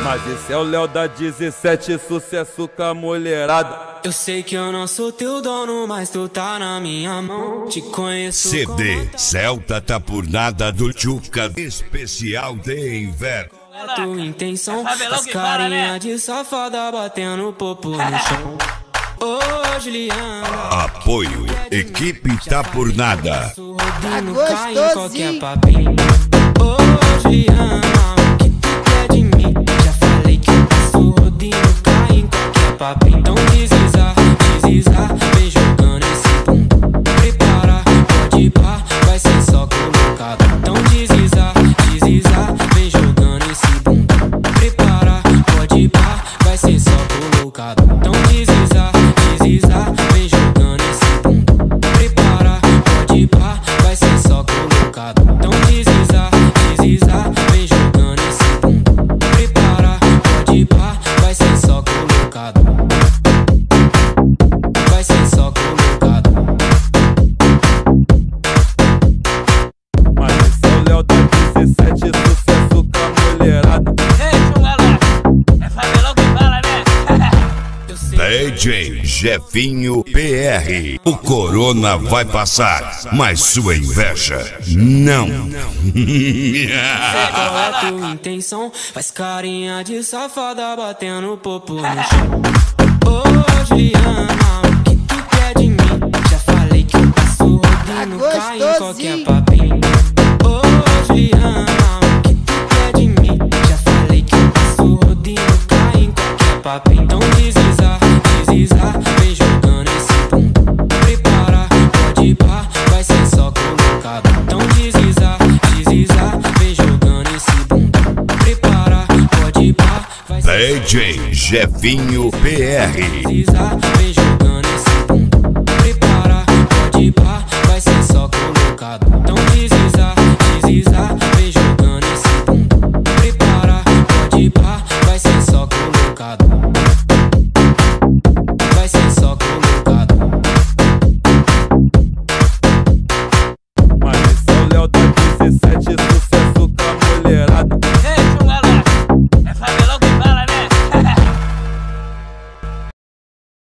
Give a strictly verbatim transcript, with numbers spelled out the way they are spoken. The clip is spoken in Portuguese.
Mas esse é o Léo da dezessete, sucesso com a mulherada. Eu sei que eu não sou teu dono, mas tu tá na minha mão. Te conheço. C D Celta tá por nada do Tchuca, especial de inverno. Qual é a tua intenção? As carinha de safada batendo popo no chão. Ô, Juliana. Apoio, equipe tá por nada. Rodinho cai em qualquer papinho. Ô, Juliana, o que tu quer de mim? Já falei que eu passo rodinho, cai em qualquer papinho. Então deslizar, deslizar, vem jogando esse bumbum. Prepara, pode ir pá, vai ser só colocado. Então deslizar, deslizar, vem jogando esse bumbum. Prepara, pode ir pá, vai ser só colocado. Então deslizar, deslizar, vem jogando esse bumbum. Prepara, pode ir pá, vai ser só colocado. Então deslizar, deslizar, vem jogando esse bumbum. Prepara, pode ir pá, vai ser só colocado. Vai ser só colocado. Mas esse é o Léo da dezessete, sucesso com a mulherada. Ei, galera, é Fabelão que fala, né? D J Jefinho P R. O corona vai passar, mas sua inveja não. Qual é a tua intenção? Faz carinha de safada batendo popo no chão. Ô, Juliana, o que tu quer de mim? Já falei que eu passo rodinho, cai em qualquer papinho. Ô, Juliana, o que tu quer de mim? Já falei que eu passo rodinho, cai em qualquer papinho. Então deslizar, deslizar, vem jogando esse bumbum. Prepara, pode ir pá, vai ser só colocado. Então deslizar, deslizar, vem jogando esse bumbum. Prepara, pode ir pá, vai ser D J Jefinho P R. deslizar, vem